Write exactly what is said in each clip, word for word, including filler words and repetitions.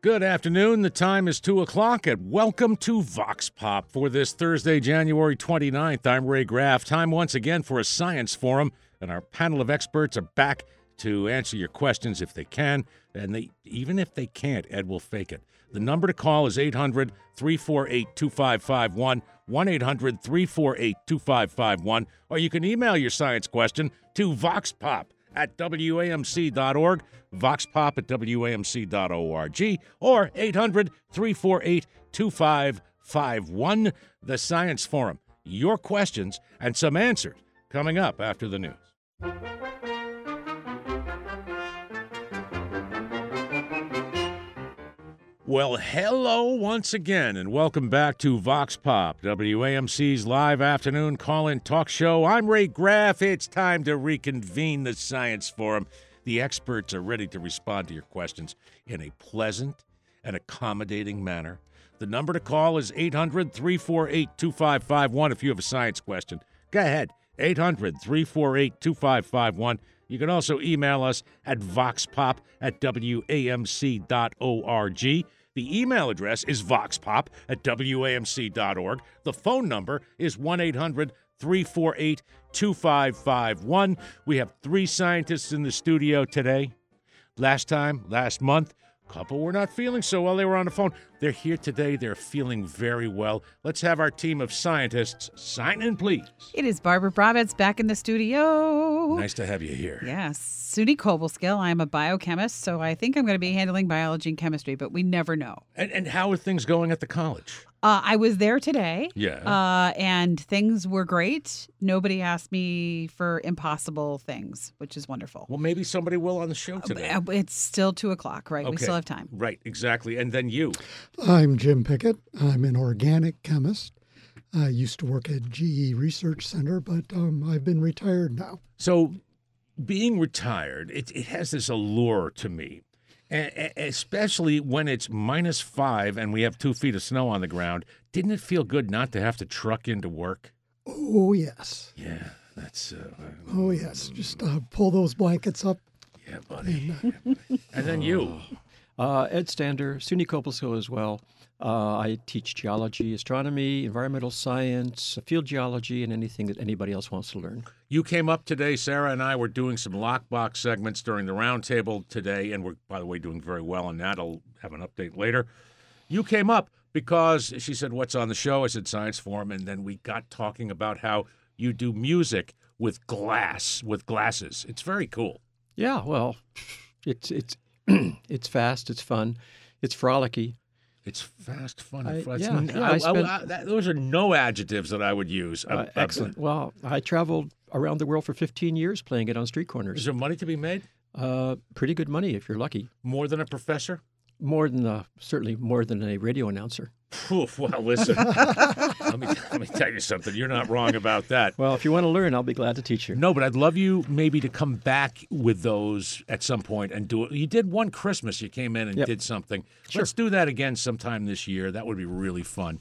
Good afternoon. The time is two o'clock, and welcome to Vox Pop for this Thursday, January twenty-ninth. I'm Ray Graff. Time once again for a science forum, and our panel of experts are back to answer your questions if they can, and they even if they can't, Ed will fake it. The number to call is eight hundred, three four eight, two five five one, one eight hundred, three four eight, two five five one, or you can email your science question to voxpop at W A M C dot org, voxpop at W A M C dot org, or eight hundred, three four eight, two five five one. The Science Forum. Your questions and some answers coming up after the news. Well, hello once again, and welcome back to Vox Pop, W A M C's live afternoon call-in talk show. I'm Ray Graff. It's time to reconvene the Science Forum. The experts are ready to respond to your questions in a pleasant and accommodating manner. The number to call is eight hundred, three four eight, two five five one if you have a science question. Go ahead, eight hundred, three four eight, two five five one. You can also email us at voxpop at W A M C dot org. The email address is voxpop at W A M C dot org. The phone number is one eight hundred, three four eight, two five five one. We have three scientists in the studio today. Last time, last month, a couple were not feeling so well. They were on the phone. They're here today. They're feeling very well. Let's have our team of scientists sign in, please. It is Barbara Bravitz back in the studio. Nice to have you here. Yes. Suni Kovalskill. I'm a biochemist, so I think I'm going to be handling biology and chemistry, but we never know. And, and how are things going at the college? Uh, I was there today. Yeah. Uh, and things were great. Nobody asked me for impossible things, which is wonderful. Well, maybe somebody will on the show today. Uh, It's still two o'clock, right? Okay. We still have time. Right, exactly. And then you. I'm Jim Pickett. I'm an organic chemist. I used to work at G E Research Center, but um, I've been retired now. So being retired, it, it has this allure to me, a- a- especially when it's minus five and we have two feet of snow on the ground. Didn't it feel good not to have to truck into work? Oh, yes. Yeah, that's... Uh, Oh, yes. Just uh, pull those blankets up. yeah, buddy. And then you. Uh, Ed Stander, SUNY Kovalskill as well. Uh, I teach geology, astronomy, environmental science, field geology, and anything that anybody else wants to learn. You came up today. Sarah and I were doing some lockbox segments during the roundtable today, and we're, by the way, doing very well on that. I'll have an update later. You came up because she said, what's on the show? I said, Science Forum, and then we got talking about how you do music with glass, with glasses. It's very cool. Yeah, well, it's it's it's fast, it's fun, it's frolicky. It's fast, fun, I- and fun. yeah, It's- yeah, I- I spent- I- that- those are no adjectives that I would use. Uh, Uh, excellent. Well, I traveled around the world for fifteen years playing it on street Is corners. there money to be made? Uh, pretty good money if you're lucky. More than a professor? More than uh, certainly more than a radio announcer. Oof, well, listen. let, me, let me tell you something. You're not wrong about that. Well, if you want to learn, I'll be glad to teach you. No, but I'd love you maybe to come back with those at some point and do it. You did one Christmas. You came in and Yep. did something. Sure. Let's do that again sometime this year. That would be really fun.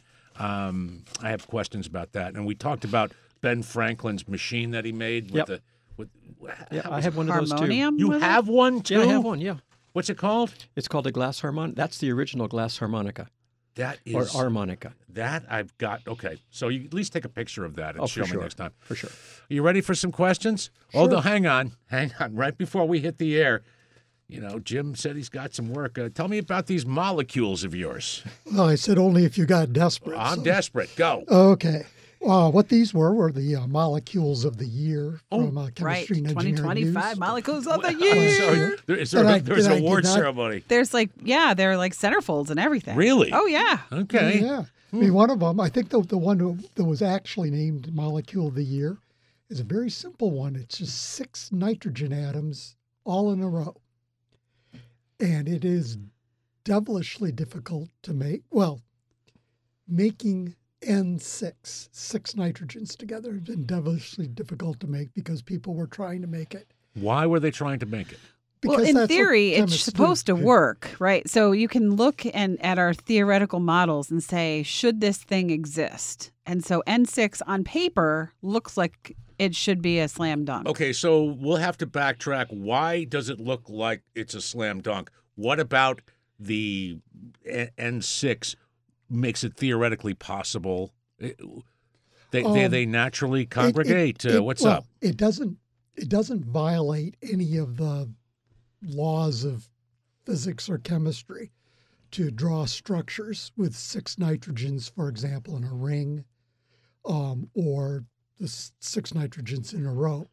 Um, I have questions about that. And we talked about Ben Franklin's machine that he made with Yep. the with. Yeah, how I was- have one of those too. Harmonium? You with it? have one too? Yeah, I have one. Yeah, What's it called? it's called a glass harmonic. That's the original glass harmonica That or is harmonica. that I've got. Okay, so you at least take a picture of that and Oh, show for me sure. next time. For sure. Are you ready for some questions? Although, hang on, hang on. Right before we hit the air, you know, Jim said he's got some work. Uh, tell me about these molecules of yours. Well, I said only if you got desperate. I'm so- desperate. Go. Okay. Uh, what these were were the uh, molecules of the year Oh, from uh, Right. Chemistry and twenty Engineering twenty-five News. molecules of the I'm year. sorry. There, is there, Did I- there's did an I- did award not- ceremony. There's like, yeah, they're like centerfolds and everything. Really? Oh, yeah. Okay. Yeah. I mean, one of them, I think the, the one who, that was actually named Molecule of the Year is a very simple one. It's just six nitrogen atoms all in a row. And it is devilishly difficult to make. Well, making N six, six nitrogens together, has been devilishly difficult to make because people were trying to make it. Why were they trying to make it? Well, Because in that's what theory, it's chemists do. supposed to work, right? So you can look and at our theoretical models and say, should this thing exist? And so N six on paper looks like it should be a slam dunk. Okay, so we'll have to backtrack. Why does it look like it's a slam dunk? What about the N six makes it theoretically possible? They they, Um, they naturally It- congregate. it- it- uh, what's well, up? It doesn't. It doesn't violate any of the laws of physics or chemistry to draw structures with six nitrogens, for example, in a ring, um, or the s- six nitrogens in a row.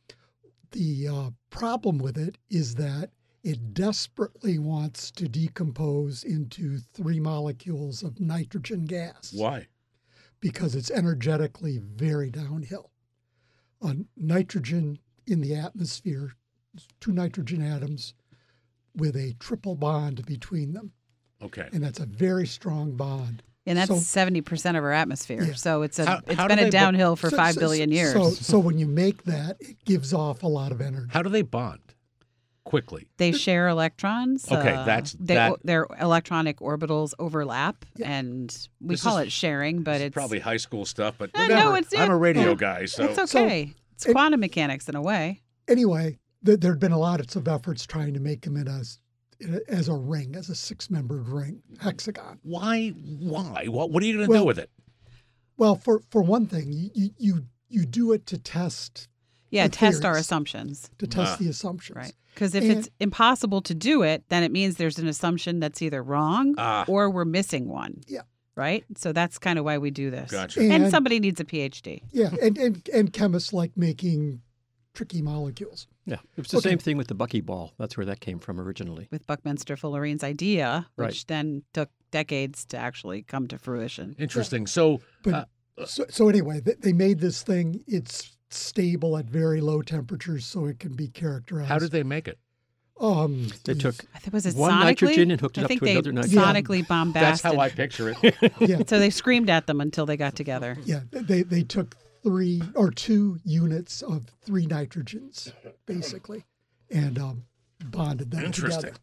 The uh, problem with it is that it desperately wants to decompose into three molecules of nitrogen gas Why? because it's energetically very downhill. Uh, nitrogen in the atmosphere, two nitrogen atoms with a triple bond between them, Okay. and that's a very strong bond. And that's So- seventy percent of our atmosphere. Yeah. So it's a How- it's how do been a they bo- downhill for So- five so- billion years. So, so when you make that, it gives off a lot of energy. How do they bond quickly? They share electrons. Okay, uh, that's- they, that- their electronic orbitals overlap, Yeah. and we This call is- it sharing, but This is it's probably high school stuff, but Eh, whatever. no, it's I'm a radio yeah. guy, so it's So- okay. it's it- quantum mechanics in a way. Anyway, th- there had been a lot of efforts trying to make them in a, in a as a ring, as a six-membered ring, hexagon. why? Why? What? What are you going to do Well- with it? Well, for, for one thing, you, you you you do it to test Yeah, the test our theories. assumptions. to test Ah. the assumptions. Right. Because if And- it's impossible to do it, then it means there's an assumption that's either wrong Ah. or we're missing one. Yeah. Right? So that's kind of why we do this. Gotcha. And, And- somebody needs a P H D. Yeah, and, and, and chemists like making tricky molecules. Yeah, it was the Okay. same thing with the buckyball. That's where that came from originally. With Buckminster Fullerene's idea, which Right. then took decades to actually come to fruition. Interesting. So, But uh, so, so anyway, they, they made this thing. It's stable at very low temperatures, so it can be characterized. how did they make it? Um, They took I think was it one sonically? nitrogen and hooked it I up think to they another nitrogen. sonically bombasted. That's how I picture it. yeah, So they screamed at them until they got together. yeah. They they took three or two units of three nitrogens, basically, and um, bonded them Interesting. together.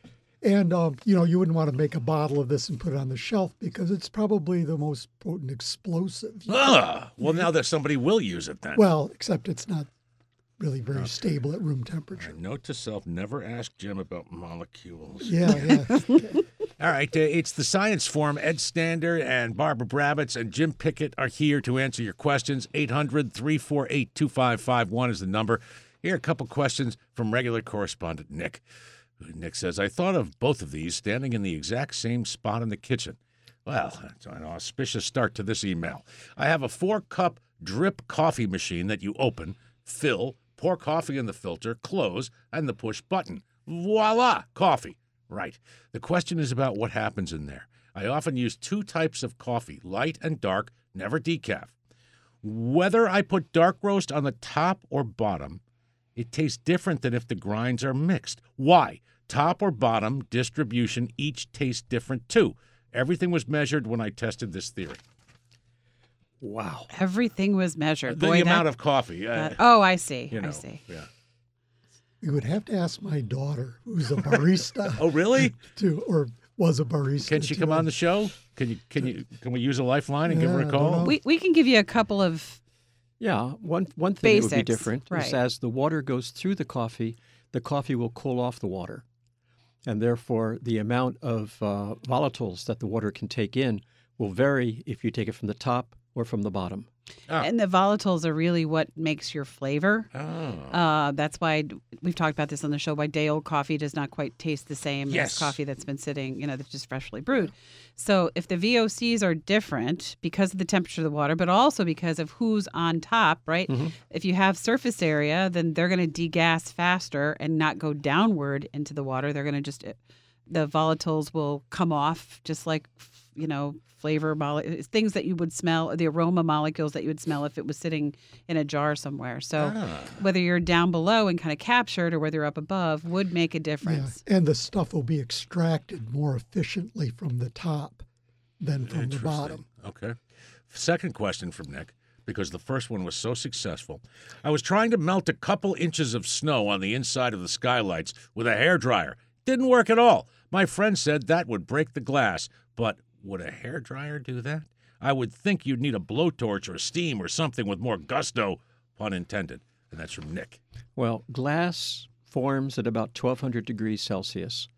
And um, you know, you wouldn't want to make a bottle of this and put it on the shelf because it's probably the most potent explosive. Ah, well, now that somebody will use it then. Well, except it's not really very stable at room temperature. Note to self: never ask Jim about molecules. Yeah, yeah. Okay. All right, uh, it's the Science Forum. Ed Stander and Barbara Brabitz and Jim Pickett are here to answer your questions. eight hundred, three four eight, two five five one is the number. Here are a couple questions from regular correspondent Nick. Nick says, I thought of both of these standing in the exact same spot in the kitchen. Well, that's an auspicious start to this email. I have a four-cup drip coffee machine that you open, fill, pour coffee in the filter, close, and the push button. Voila, coffee. Right. The question is about what happens in there. I often use two types of coffee, light and dark, never decaf. Whether I put dark roast on the top or bottom, it tastes different than if the grinds are mixed. Why? Top or bottom distribution each tastes different too. Everything was measured when I tested this theory. Wow. Everything was measured. The Boy, amount that- of coffee. Uh, that- oh, I see. you know. I see. Yeah. You would have to ask my daughter, who's a barista, Oh, really? to or was a barista. Can she to- come on the show? Can you? Can you? Can we use a lifeline and give her Yeah, a I don't call? know. We we can give you a couple of Yeah, one one thing that would be Basics, different right. is as the water goes through the coffee, the coffee will cool off the water, and therefore the amount of uh, volatiles that the water can take in will vary if you take it from the top or from the bottom. Ah. and the volatiles are really what makes your flavor. Oh. Uh, that's why d- we've talked about this on the show. Why day old coffee does not quite taste the same Yes. as coffee that's been sitting, you know, that's just freshly brewed. So if the V O Cs are different because of the temperature of the water, but also because of who's on top, right? If you have surface area, then they're going to degas faster and not go downward into the water. They're going to just the volatiles will come off just like, you know, flavor mole- things that you would smell, the aroma molecules that you would smell if it was sitting in a jar somewhere. So Ah. whether you're down below and kind of captured or whether you're up above would make a Yeah, difference. and the stuff will be extracted more efficiently from the top than from the Interesting. bottom. Okay. Second question from Nick, because the first one was so successful. I was trying to melt a couple inches of snow on the inside of the skylights with a hairdryer. Didn't work at all. My friend said that would break the glass, but would a hairdryer do that? I would think you'd need a blowtorch or steam or something with more gusto, pun intended. And that's from Nick. Well, glass forms at about twelve hundred degrees Celsius.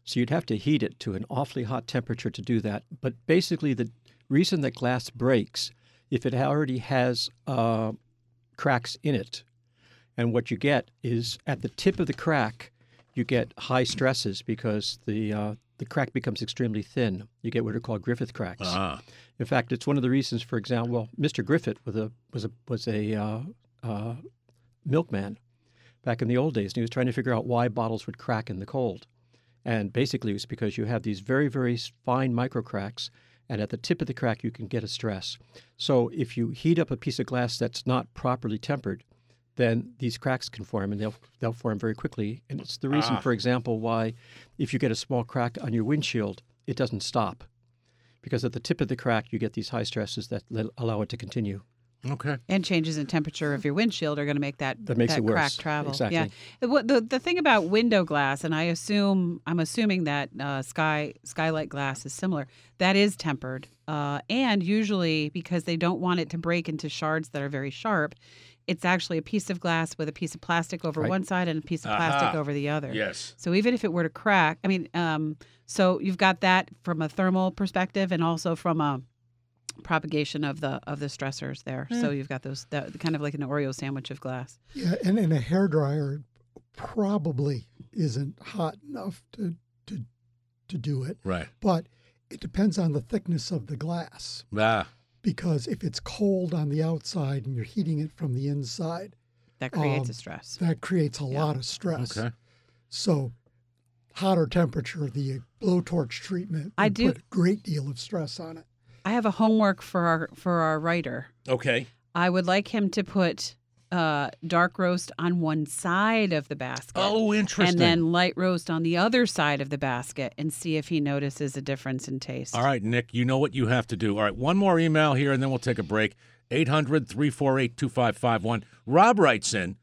So you'd have to heat it to an awfully hot temperature to do that. But basically, the reason that glass breaks, if it already has uh, cracks in it, and what you get is at the tip of the crack, you get high stresses because the uh, the crack becomes extremely thin. You get what are called Griffith cracks. Ah. In fact, it's one of the reasons, for example, well, Mister Griffith was a was a was a uh, uh, milkman back in the old days, and he was trying to figure out why bottles would crack in the cold. And basically, it was because you have these very, very fine micro cracks, and at the tip of the crack, you can get a stress. So if you heat up a piece of glass that's not properly tempered, then these cracks can form, and they'll they'll form very quickly. And it's the reason, Ah. for example, why if you get a small crack on your windshield, it doesn't stop. Because at the tip of the crack, you get these high stresses that let, allow it to continue. Okay. And changes in temperature of your windshield are going to make that That makes it worse. crack travel. Exactly. Yeah. The, what- the the thing about window glass, and I assume I'm assuming that uh, sky skylight glass is similar. That is tempered, uh, and usually because they don't want it to break into shards that are very sharp, it's actually a piece of glass with a piece of plastic over Right. one side and a piece of plastic Aha. over the other. Yes. So even if it were to crack, I mean, um, so you've got that from a thermal perspective, and also from a propagation of the of the stressors there. So you've got those that, kind of like an Oreo sandwich of glass. Yeah, and, and a hairdryer probably isn't hot enough to, to to do it, Right. but it depends on the thickness of the glass. Ah. Because if it's cold on the outside and you're heating it from the inside, That creates Um, a stress. that creates a Yeah. lot of stress. Okay. So, hotter temperature, the blowtorch treatment, I would do- put a great deal of stress on it. I have a homework for our for our writer. Okay. I would like him to put uh, dark roast on one side of the basket. Oh, interesting. And then light roast on the other side of the basket, and see if he notices a difference in taste. All right, Nick, you know what you have to do. All right, one more email here, and then we'll take a break. eight hundred, three four eight, two five five one. Rob writes in,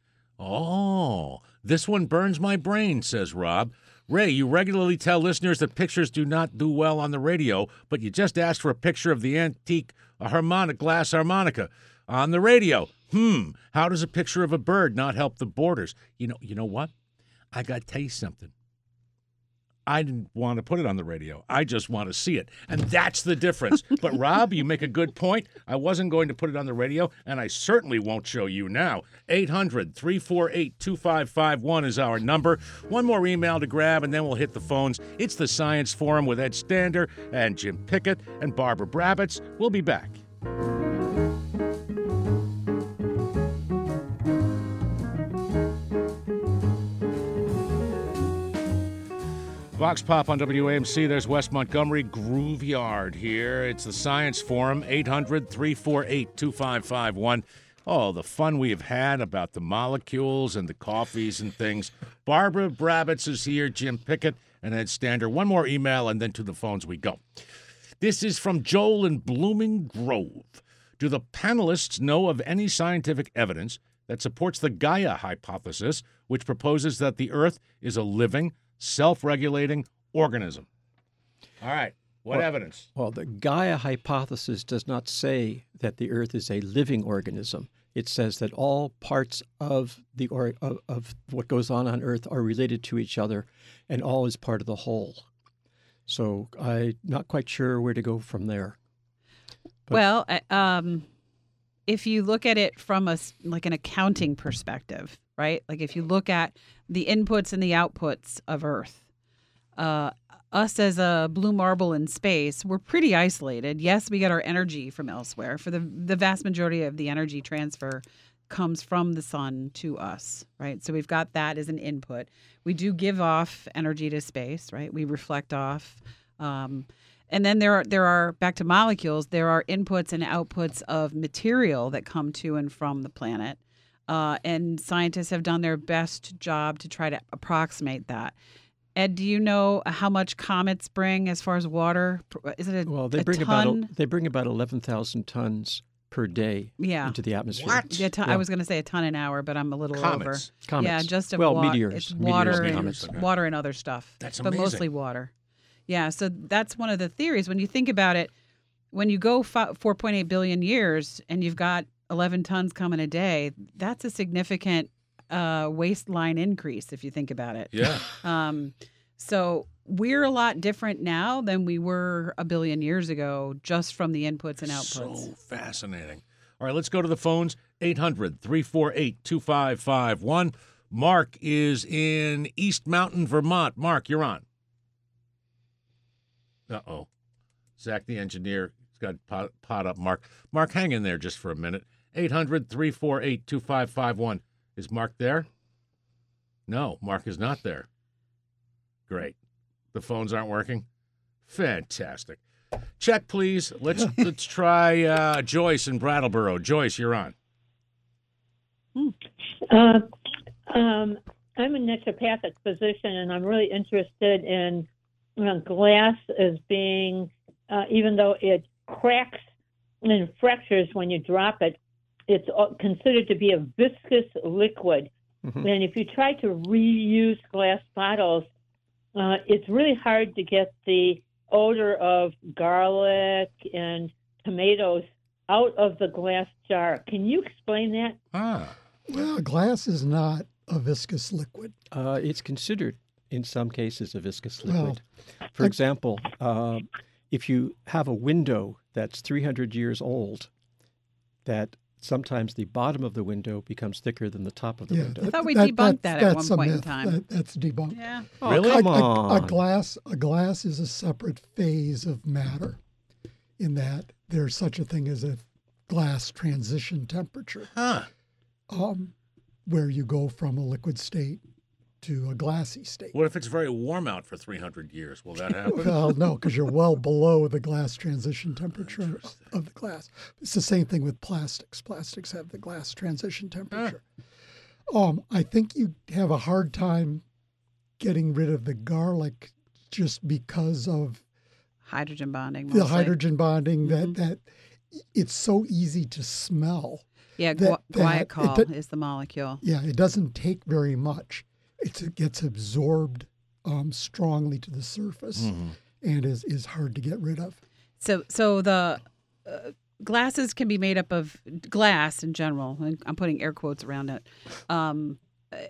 oh, this one burns my brain, says Rob. Ray, you regularly tell listeners that pictures do not do well on the radio, but you just asked for a picture of the antique harmonic glass harmonica on the radio. Hmm, how does a picture of a bird not help the borders? You know, you know what? I got to tell you something. I didn't want to put it on the radio. I just want to see it. And that's the difference. But, Rob, you make a good point. I wasn't going to put it on the radio, and I certainly won't show you now. eight hundred, three four eight, two five five one is our number. One more email to grab, and then we'll hit the phones. It's the Science Forum with Ed Stander and Jim Pickett and Barbara Brabitz. We'll be back. Vox Pop on W A M C. There's West Montgomery Groove Yard here. It's the Science Forum, eight hundred, three four eight, two five five one. Oh, the fun we have had about the molecules and the coffees and things. Barbara Brabitz is here, Jim Pickett, and Ed Stander. One more email, and then to the phones we go. This is from Joel in Blooming Grove. Do the panelists know of any scientific evidence that supports the Gaia hypothesis, which proposes that the Earth is a living, self-regulating organism? All right. What Well- evidence? Well, the Gaia hypothesis does not say that the Earth is a living organism. It says that all parts of the or, of, of what goes on on Earth are related to each other, and all is part of the whole. So I'm not quite sure where to go from there. But- Well, I- um, if you look at it from a s- like an accounting perspective, right? Like if you look at the inputs and the outputs of Earth, uh, us as a blue marble in space, we're pretty isolated. Yes, we get our energy from elsewhere. For the the vast majority of the energy transfer comes from the sun to us, right? So we've got that as an input. We do give off energy to space, right? We reflect off. Um, and then there are there are back to molecules. There are inputs and outputs of material that come to and from the planet, uh, and scientists have done their best job to try to approximate that. Ed, do you know how much comets bring as far as water? Is it a, Well, they a bring ton? about they bring about eleven thousand tons per day Yeah. into the atmosphere. What? Yeah, ton, Yeah. I was going to say a ton an hour, but I'm a little Comets. over. Comets. Yeah, just of well, wa- meteors. It's Meteors water, and and, comets, okay. water and other stuff. That's but amazing. mostly water. Yeah, so that's one of the theories. When you think about it, when you go four point eight billion years and you've got eleven tons coming a day, that's a significant uh, waistline increase if you think about it. Yeah. Um, so we're a lot different now than we were a billion years ago, just from the inputs and outputs. So fascinating. All right, let's go to the phones. eight hundred, three four eight, two five five one. Mark is in East Mountain, Vermont. Mark, you're on. Uh-oh. Zach, the engineer, has got pot, pot up. Mark. Mark, hang in there just for a minute. eight hundred, three four eight, two five five one. Is Mark there? No, Mark is not there. Great. The phones aren't working? Fantastic. Check, please. Let's let's try uh, Joyce in Brattleboro. Joyce, you're on. Uh, um, I'm a naturopathic physician, and I'm really interested in you know, glass as being, uh, even though it cracks and fractures when you drop it, it's considered to be a viscous liquid. Mm-hmm. And if you try to reuse glass bottles, uh, it's really hard to get the odor of garlic and tomatoes out of the glass jar. Can you explain that? Ah. Well, glass is not a viscous liquid. Uh, it's considered, in some cases, a viscous liquid. Well, For example, uh, if you have a window that's three hundred years old, that sometimes the bottom of the window becomes thicker than the top of the yeah, window. I thought we that, debunked that, at one that's a point in myth. time. That, that's debunked. Yeah. Oh, Really? come A, a, on. a glass, a glass is a separate phase of matter, in that there's such a thing as a glass transition temperature, Huh. um, where you go from a liquid state to a glassy state. What if it's very warm out for three hundred years? Will that happen? Well, no, because you're well below the glass transition temperature of the glass. It's the same thing with plastics. Plastics have the glass transition temperature. Um, I think you have a hard time getting rid of the garlic just because of Hydrogen bonding. the mostly. hydrogen bonding that, Mm-hmm. that it's so easy to smell. Yeah, that- gu- that guaiacol it do- is the molecule. Yeah, it doesn't take very much. It's, it gets absorbed um, strongly to the surface Mhm. and is, is hard to get rid of. So, so the uh, glasses can be made up of glass in general. And I'm putting air quotes around it. Um,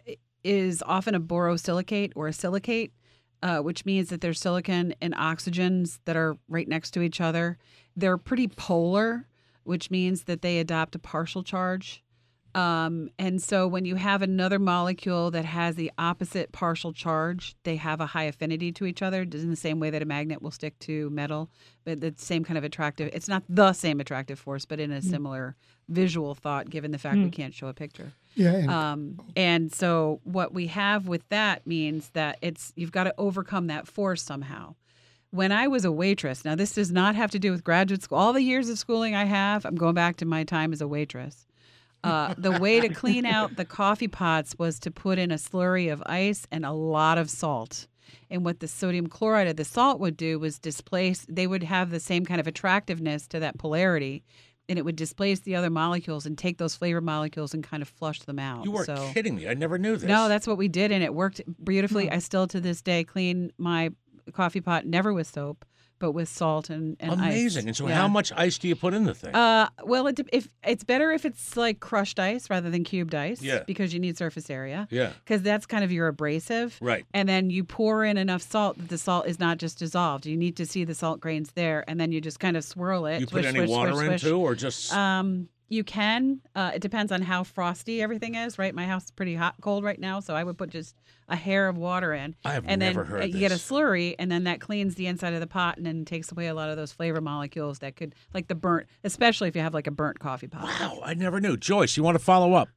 is often a borosilicate or a silicate, uh, which means that there's silicon and oxygens that are right next to each other. They're pretty polar, which means that they adopt a partial charge. Um, and so when you have another molecule that has the opposite partial charge, they have a high affinity to each other, in the same way that a magnet will stick to metal, but the same kind of attractive. It's not the same attractive force, but in a similar visual thought, given the fact Mm. we can't show a picture. Yeah, and Um, and so what we have with that means that it's you've got to overcome that force somehow. When I was a waitress, now this does not have to do with graduate school. All the years of schooling I have, I'm going back to my time as a waitress. Uh, the way to clean out the coffee pots was to put in a slurry of ice and a lot of salt. And what the sodium chloride of the salt would do was displace, they would have the same kind of attractiveness to that polarity, and it would displace the other molecules and take those flavor molecules and kind of flush them out. You are so, kidding me. I never knew this. No, that's what we did, and it worked beautifully. I still, to this day, clean my coffee pot, never with soap, but with salt and, and ice. amazing. And so Yeah. how much ice do you put in the thing? Uh, well, it, de- if it's better if it's like crushed ice rather than cubed ice, Yeah. because you need surface area. yeah. Because that's kind of your abrasive. Right. And then you pour in enough salt that the salt is not just dissolved. You need to see the salt grains there, and then you just kind of swirl it. You put swish, any swish, water swish, in swish. too, or just Um, you can. Uh, it depends on how frosty everything is, right? My house is pretty hot, cold right now, so I would put just a hair of water in. I have and never then heard uh, you get a this. slurry, and then that cleans the inside of the pot and then takes away a lot of those flavor molecules that could, like the burnt, especially if you have like a burnt coffee pot. Wow, I never knew. Joyce, you want to follow up?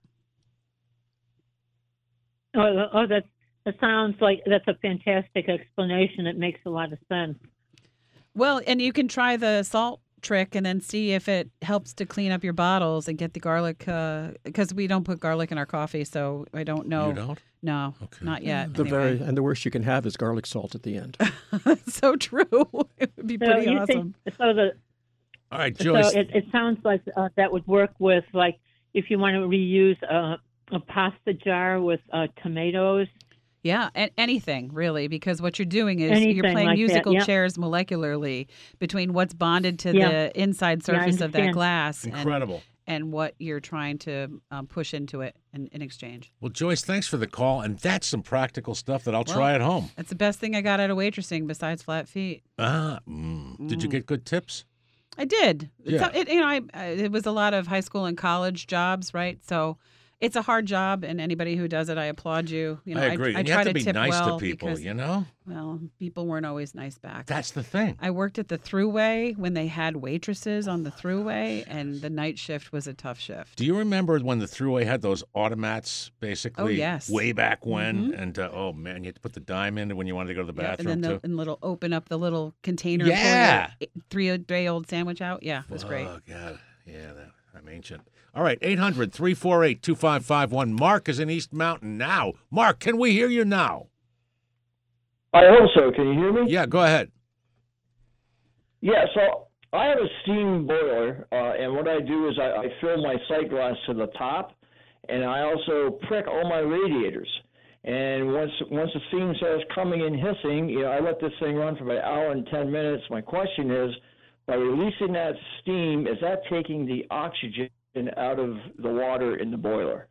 Oh, oh, that that sounds like that's a fantastic explanation. It makes a lot of sense. Well, and you can try the salt trick and then see if it helps to clean up your bottles and get the garlic, because we don't put garlic in our coffee, so I don't know. You don't? No, Okay. not yet. The anyway. very and the worst you can have is garlic salt at the end. So true. It would be So pretty you awesome. think so? The All right, so Joyce. it, it sounds like uh, that would work with like if you want to reuse a, a pasta jar with uh, tomatoes. Yeah, and anything really, because what you're doing is Anything you're playing like that, musical yeah. chairs molecularly between what's bonded to Yeah. the inside Yeah, I surface of that understand. glass. and- Incredible. and what you're trying to um, push into it in, in exchange. Well, Joyce, thanks for the call, and that's some practical stuff that I'll Well, try at home. That's the best thing I got out of waitressing besides flat feet. Ah, mm. Did you get good tips? I did. Yeah. It's, it, you know, I, I, it was a lot of high school and college jobs, right? So it's a hard job, and anybody who does it, I applaud you. You know, I agree. I, I and you try have to be tip nice well to people, because, you know? well, people weren't always nice back. That's the thing. I worked at the Thruway when they had waitresses on the Thruway, and the night shift was a tough shift. Do you remember when the Thruway had those automats, basically? Oh, yes. Way back when? Mhm. And, uh, oh, man, you had to put the dime in when you wanted to go to the Yeah, bathroom, and then too. the and little open up the little container Yeah. and pour your three-day-old sandwich out. Yeah, it was great. Oh, God. Yeah, that, I'm ancient. All right, eight hundred, three four eight, two five five one. Mark is in East Mountain now. Mark, can we hear you now? I hope so. Can you hear me? Yeah, go ahead. Yeah, so I have a steam boiler, uh, and what I do is I, I fill my sight glass to the top, and I also prick all my radiators. And once once the steam starts coming in hissing, you know, I let this thing run for about an hour and ten minutes. My question is, by releasing that steam, is that taking the oxygen out of the water in the boiler?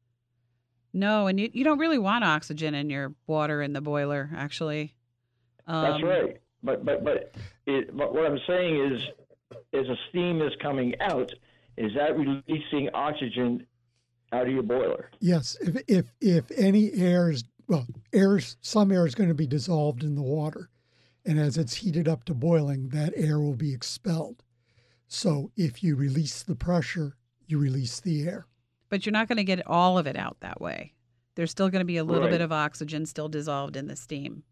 No, and you, you don't really want oxygen in your water in the boiler, actually. Um, That's right. But but but, it, but what I'm saying is, as the steam is coming out, is that releasing oxygen out of your boiler? Yes, if if if any air is well, air is, some air is going to be dissolved in the water, and as it's heated up to boiling, that air will be expelled. So if you release the pressure, you release the air. But you're not going to get all of it out that way. There's still going to be a little Right. bit of oxygen still dissolved in the steam.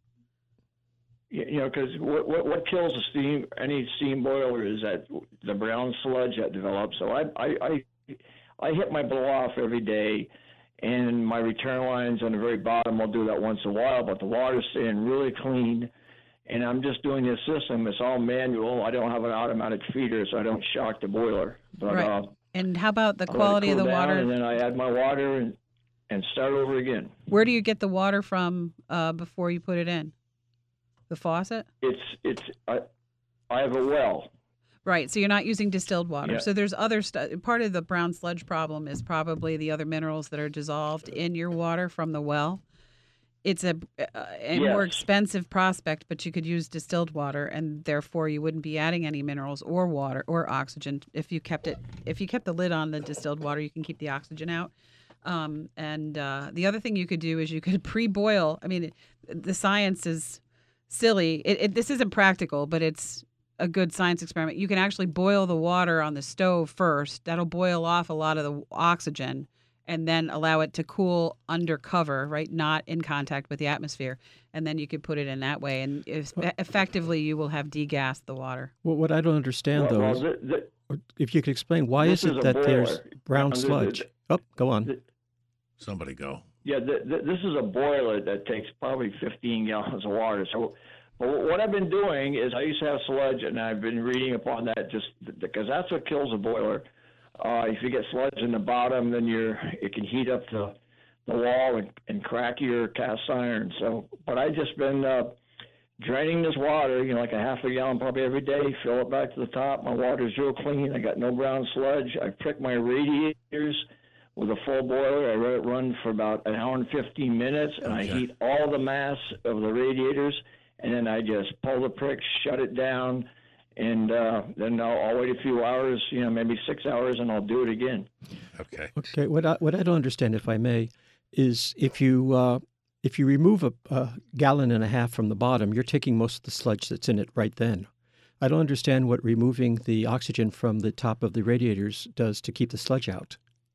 You you know, because what, what what kills a steam any steam boiler is that the brown sludge that develops. So I I I, I hit my blow off every day, and my return lines on the very bottom. I'll do that once in a while, but the water's staying really clean. And I'm just doing this system. It's all manual. I don't have an automatic feeder, so I don't shock the boiler. But Right. uh, And how about the I let it quality of cool the down, water? and then I add my water and and start over again. Where do you get the water from uh, before you put it in? The faucet? It's it's I I have a well. Right. So you're not using distilled water. Yeah. So there's other stuff. Part of the brown sludge problem is probably the other minerals that are dissolved in your water from the well. It's a, uh, a more Yes. expensive prospect, but you could use distilled water, and therefore you wouldn't be adding any minerals or water or oxygen. If you kept it, if you kept the lid on the distilled water, you can keep the oxygen out. Um, and uh, the other thing you could do is you could pre-boil. I mean, it, the science is silly. It, it, this isn't practical, but it's a good science experiment. You can actually boil the water on the stove first. That'll boil off a lot of the oxygen, and then allow it to cool under cover, right? Not in contact with the atmosphere. And then you could put it in that way. And if, effectively, you will have degassed the water. Well, what I don't understand, Well, though, well, is, th- th- or if you could explain, why This is is it a that there's boiler. brown Under the- sludge? Oh, go on. th- Somebody go. Yeah, th- th- this is a boiler that takes probably fifteen gallons of water. So, but what I've been doing is I used to have sludge, and I've been reading upon that just because that's what kills a boiler. Uh, if you get sludge in the bottom, then you're it can heat up the the wall and, and crack your cast iron. So, but I just been uh, draining this water, you know, like a half a gallon probably every day. Fill it back to the top. My water's real clean. I got no brown sludge. I prick my radiators with a full boiler. I let it run for about an hour and fifteen minutes, and I Okay. heat all the mass of the radiators, and then I just pull the prick, shut it down, and uh, then I'll, I'll wait a few hours, you know, maybe six hours, and I'll do it again. Okay. Okay, what I, what I don't understand, if I may, is if you uh, if you remove a, a gallon and a half from the bottom, you're taking most of the sludge that's in it right then. I don't understand what removing the oxygen from the top of the radiators does to keep the sludge out.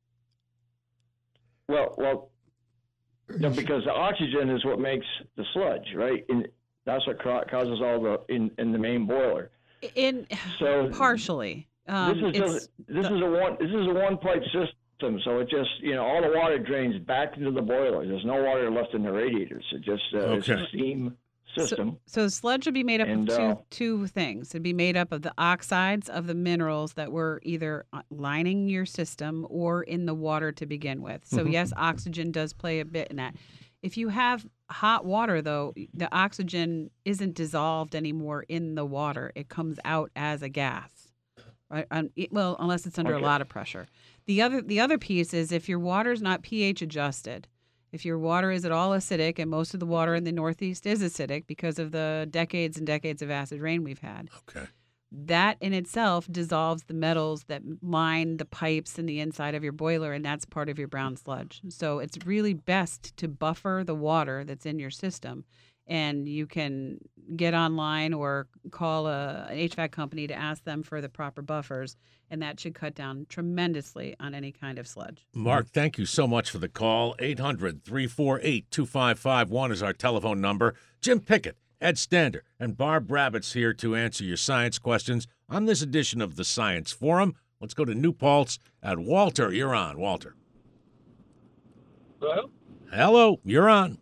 Well, well, no, because the oxygen is what makes the sludge, right? And that's what ca- causes all the in, in the main boiler. In So partially, um, this is it's just, this is a one this is a one pipe system, so it just you know all the water drains back into the boiler. There's no water left in the radiators. It just uh, it's a Okay. steam system. So sludge would be made up And, of two uh, two things. It'd be made up of the oxides of the minerals that were either lining your system or in the water to begin with. So Mhm. yes, oxygen does play a bit in that. If you have hot water, though, the oxygen isn't dissolved anymore in the water. It comes out as a gas. Right? Um, it- well, unless it's under Okay. a lot of pressure. The other the other piece is if your water's not pH adjusted. If your water is at all acidic, and most of the water in the Northeast is acidic because of the decades and decades of acid rain we've had, Okay. that in itself dissolves the metals that line the pipes and the inside of your boiler, and that's part of your brown sludge. So it's really best to buffer the water that's in your system. And you can get online or call a, an H V A C company to ask them for the proper buffers, and that should cut down tremendously on any kind of sludge. Mark, thank you so much for the call. eight hundred, three four eight, two five five one is our telephone number. Jim Pickett, Ed Stander, and Barb Rabbit's here to answer your science questions on this edition of the Science Forum. Let's go to New Paltz at Walter. You're on, Walter. Hello? Hello, you're on.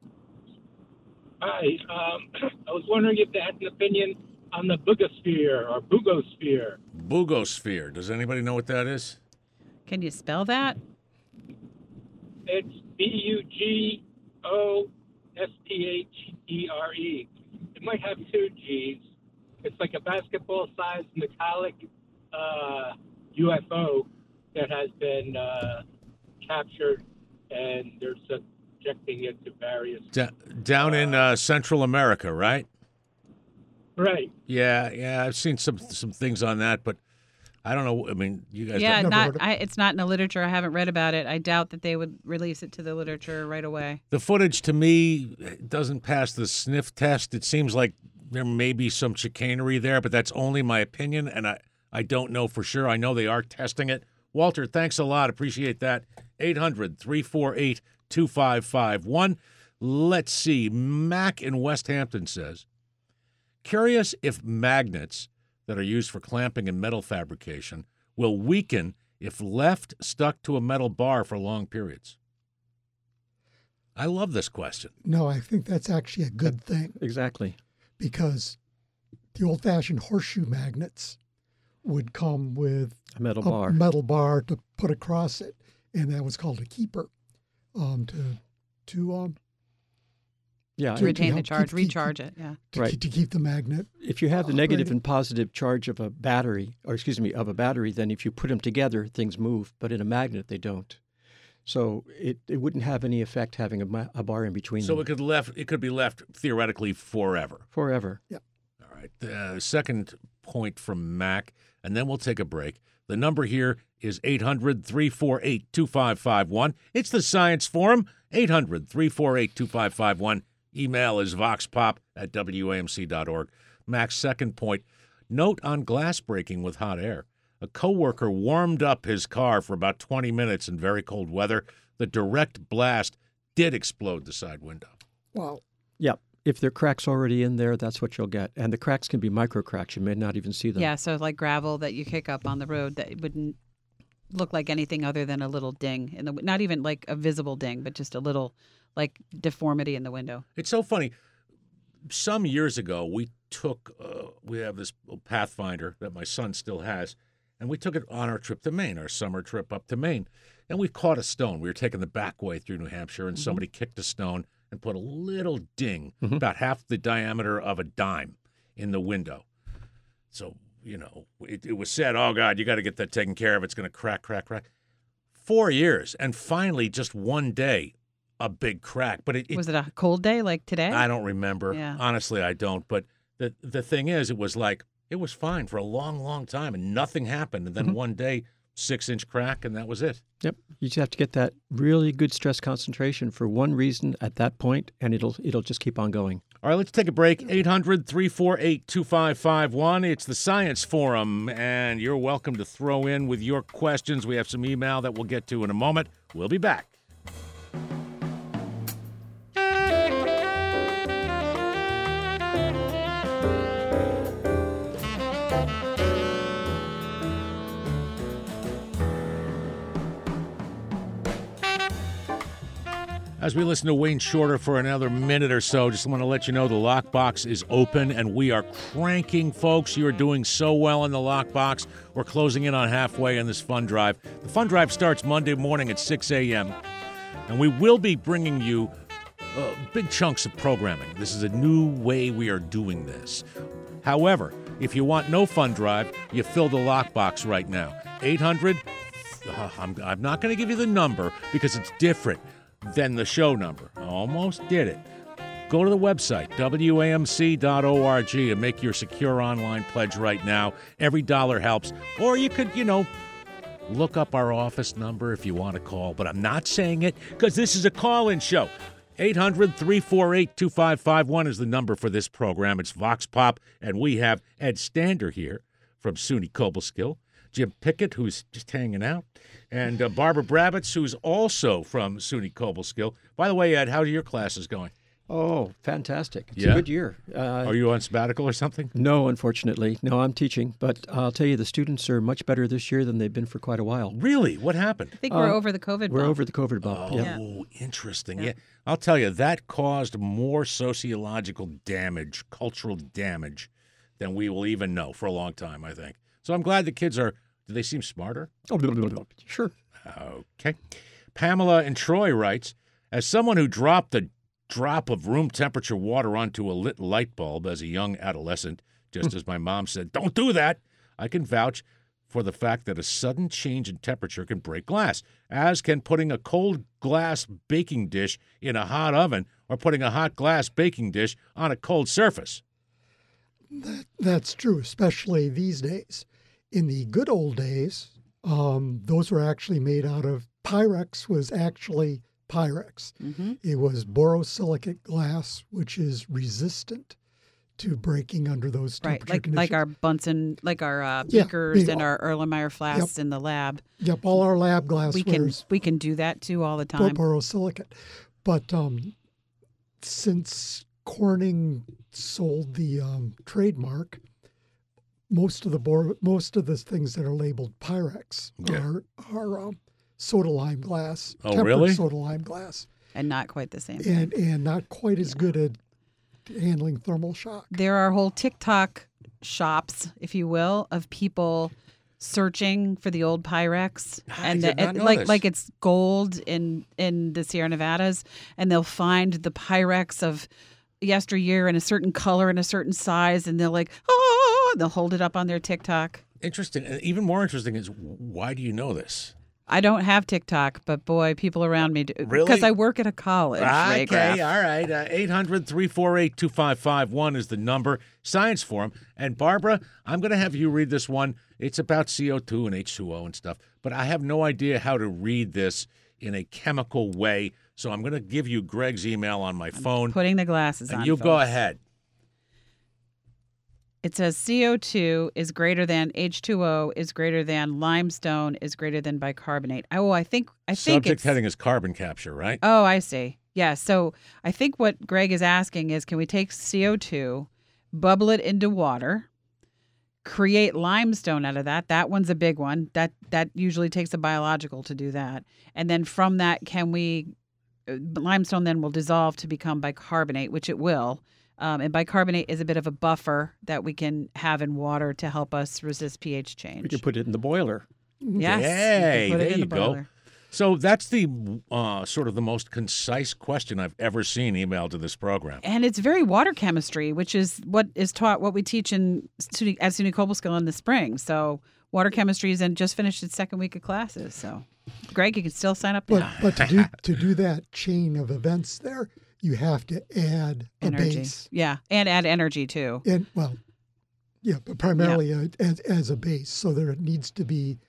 Hi. Um, I was wondering if they had an opinion on the boogosphere or bugosphere. Bugosphere. Does anybody know what that is? Can you spell that? It's B U G O S T H E R E. It might have two G's. It's like a basketball-sized metallic uh, U F O that has been uh, captured, and they're subjecting it to various... D- down in uh, Central America, right? Right. Yeah, yeah. I've seen some some things on that, but I don't know. I mean, you guys. Yeah, don't- Never not heard of- I, it's not in the literature. I haven't read about it. I doubt that they would release it to the literature right away. The footage to me doesn't pass the sniff test. It seems like there may be some chicanery there, but that's only my opinion, and I, I don't know for sure. I know they are testing it. Walter, thanks a lot. Appreciate that. eight hundred, three four eight, two five five one. Let's see. Mac in West Hampton says, curious if magnets that are used for clamping and metal fabrication will weaken if left stuck to a metal bar for long periods. I love this question. No, I think that's actually a good thing Exactly. because the old-fashioned horseshoe magnets would come with A metal a bar. metal bar to put across it, and that was called a keeper. Um, to to um Yeah. To To retain the help charge, keep- keep- recharge it. Yeah. to, Right. keep, to keep the magnet. If you have the negative operating. and positive charge of a battery, or excuse me, of a battery, then if you put them together, things move. But in a magnet, they don't. So it, it wouldn't have any effect having a, ma- a bar in between So them it could left it could be left theoretically forever. forever. All right. The uh, second point from Mac, and then we'll take a break. The number here is eight hundred, three four eight, two five five one. It's the Science Forum, eight hundred, three four eight, two five five one. Email is voxpop at W A M C dot org. Mac's second point, note on glass breaking with hot air. A coworker warmed up his car for about twenty minutes in very cold weather. The direct blast did explode the side window. Wow. Yep. If there are cracks already in there, that's what you'll get. And the cracks can be micro cracks. You may not even see them. Yeah, so like gravel that you kick up on the road that wouldn't look like anything other than a little ding in the not even like a visible ding, but just a little like deformity in the window. It's so funny. Some years ago, we took, uh, we have this Pathfinder that my son still has, and we took it on our trip to Maine, our summer trip up to Maine. And we caught a stone. We were taking the back way through New Hampshire, and Mhm. somebody kicked a stone and put a little ding, Mhm. about half the diameter of a dime, in the window. So, you know, it, it was said, oh, God, you got to get that taken care of. It's going to crack, crack, crack. Four years, and finally, just one day, a big crack. But it, it Was it a cold day like today? I don't remember. Yeah. Honestly, I don't. But the the thing is, it was like, it was fine for a long, long time, and nothing happened. And then Mhm. one day, six-inch crack, and that was it. Yep. You just have to get that really good stress concentration for one reason at that point, and it'll it'll just keep on going. All right, let's take a break. eight hundred, three four eight, two five five one. It's the Science Forum, and you're welcome to throw in with your questions. We have some email that we'll get to in a moment. We'll be back. As we listen to Wayne Shorter for another minute or so, just want to let you know the Lockbox is open and we are cranking, folks. You are doing so well in the Lockbox. We're closing in on halfway in this fund drive. The fund drive starts Monday morning at six a.m. and we will be bringing you uh, big chunks of programming. This is a new way we are doing this. However, If you want no fun drive, you fill the lockbox right now. eight hundred, uh, I'm, I'm not going to give you the number because it's different than the show number. I almost did it. Go to the website, W A M C dot org, and make your secure online pledge right now. Every dollar helps. Or you could, you know, look up our office number if you want to call. But I'm not saying it because this is a call-in show. eight hundred, three four eight, two five five one is the number for this program. It's Vox Pop, and we have Ed Stander here from SUNY Cobleskill, Jim Pickett, who's just hanging out, and uh, Barbara Brabitz, who's also from SUNY Cobleskill. By the way, Ed, how are your classes going? Oh, fantastic. It's Yeah? a good year. Uh, Are you on sabbatical or something? No, unfortunately. No, I'm teaching. But I'll tell you, the students are much better this year than they've been for quite a while. Really? What happened? I think we're Uh, over the COVID We're bump. over the COVID bump. Oh, Yeah. interesting. Yeah. Yeah. I'll tell you, that caused more sociological damage, cultural damage, than we will even know for a long time, I think. So I'm glad the kids are, do they seem smarter? Oh, blah, blah, blah. Sure. Okay. Pamela in Troy writes, as someone who dropped a drop of room temperature water onto a lit light bulb as a young adolescent, just as my mom said, don't do that, I can vouch for the fact that a sudden change in temperature can break glass, as can putting a cold glass baking dish in a hot oven or putting a hot glass baking dish on a cold surface. That, that's true, especially these days. In the good old days, um, those were actually made out of Pyrex was actually Pyrex. Mm-hmm. It was borosilicate glass, which is resistant to breaking under those Right, temperature like conditions. like our Bunsen, like our uh, Yeah, beakers they- and our Erlenmeyer flasks in the lab. Yep, all our lab glassware We can is we can do that too all the bo- time. borosilicate. But um, since Corning sold the um, trademark, most of the bor- most of the things that are labeled Pyrex Yeah. are are um, soda lime glass. Oh, tempered really? Soda lime glass, And not quite the same. and and not quite as good at handling thermal shock. There are whole TikTok shops, if you will, of people searching for the old Pyrex, I and did the, not know like this. like it's gold in in the Sierra Nevadas, and they'll find the Pyrex of yesteryear in a certain color and a certain size, and they're like, oh, they'll hold it up on their TikTok. Interesting. And even more interesting is, why do you know this? I don't have TikTok, but boy, people around me do. Really? Because I work at a college. Ray Okay, Graff. all right. Uh, eight hundred, three four eight, two five five one is the number. Science Forum. And Barbara, I'm going to have you read this one. It's about C O two and H two O and stuff, but I have no idea how to read this in a chemical way. So I'm going to give you Greg's email on my phone, Putting the glasses and on. you go folks. ahead. It says C O two is greater than H two O is greater than limestone is greater than bicarbonate. Oh, I think I think Subject it's, heading is carbon capture, right? Oh, I see. Yeah. So I think what Greg is asking is, can we take C O two, bubble it into water, create limestone out of that? That one's a big one. That that usually takes a biological to do that. And then from that, can we uh, limestone then will dissolve to become bicarbonate, which it will. Um, and bicarbonate is a bit of a buffer that we can have in water to help us resist pH change. We could put it in the boiler. Yes. Hey, you can put there it in you the go. boiler. So that's the uh, sort of the most concise question I've ever seen emailed to this program. And it's very water chemistry, which is what is taught, what we teach in SUNY, at SUNY Cobleskill in the spring. So water chemistry is and just finished its second week of classes. So, Greg, you can still sign up But now. but to do to do that chain of events there, you have to add a Energy. base. Yeah. And add energy too. And well, yeah, but primarily a, as as a base. So there needs to be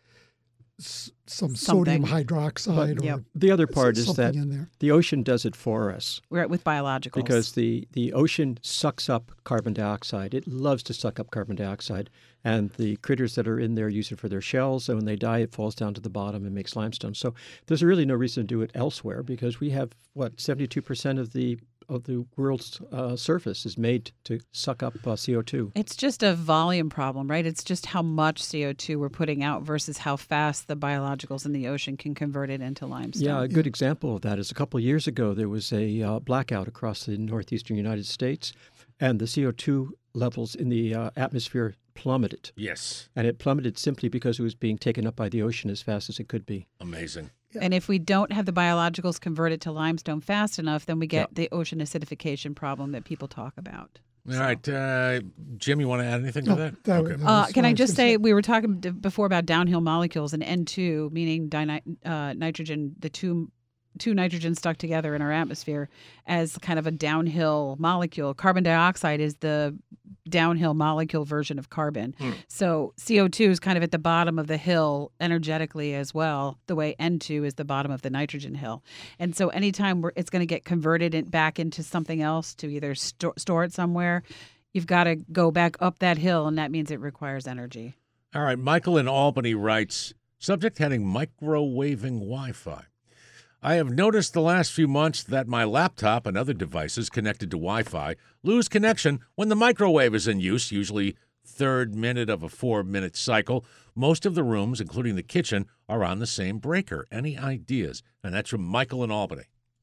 s- some Something. sodium hydroxide or Yep. The other part is something that in there. the ocean does it for us We're at with biologicals. because the, the ocean sucks up carbon dioxide. It loves to suck up carbon dioxide. And the critters that are in there use it for their shells. And when they die, it falls down to the bottom and makes limestone. So there's really no reason to do it elsewhere because we have, what, seventy-two percent of the of the world's uh, surface is made to suck up uh, C O two. it's just a volume problem, right? It's just how much C O two we're putting out versus how fast the biologicals in the ocean can convert it into limestone. Yeah, a good example of that is a couple of years ago, there was a uh, blackout across the northeastern United States, and the C O two levels in the uh, atmosphere plummeted. Yes, And it plummeted simply because it was being taken up by the ocean as fast as it could be. amazing. And if we don't have the biologicals convert it to limestone fast enough, then we get Yeah. the ocean acidification problem that people talk about. All right, uh, Jim, you want to add anything to No, that? that- okay. that Uh, was can what I was just gonna say, we were talking d- before about downhill molecules, and N two, meaning dini- uh, nitrogen, the two two nitrogen stuck together in our atmosphere as kind of a downhill molecule. Carbon dioxide is the downhill molecule version of carbon. Hmm. So C O two is kind of at the bottom of the hill energetically as well, the way N two is the bottom of the nitrogen hill. And so anytime we're, it's going to get converted in, back into something else to either sto- store it somewhere, you've got to go back up that hill, and that means it requires energy. All right, Michael in Albany writes, subject heading microwaving Wi-Fi. I have noticed the last few months that my laptop and other devices connected to Wi-Fi lose connection when the microwave is in use, usually third minute of a four-minute cycle. Most of the rooms, including the kitchen, are on the same breaker. Any ideas? And that's from Michael in Albany.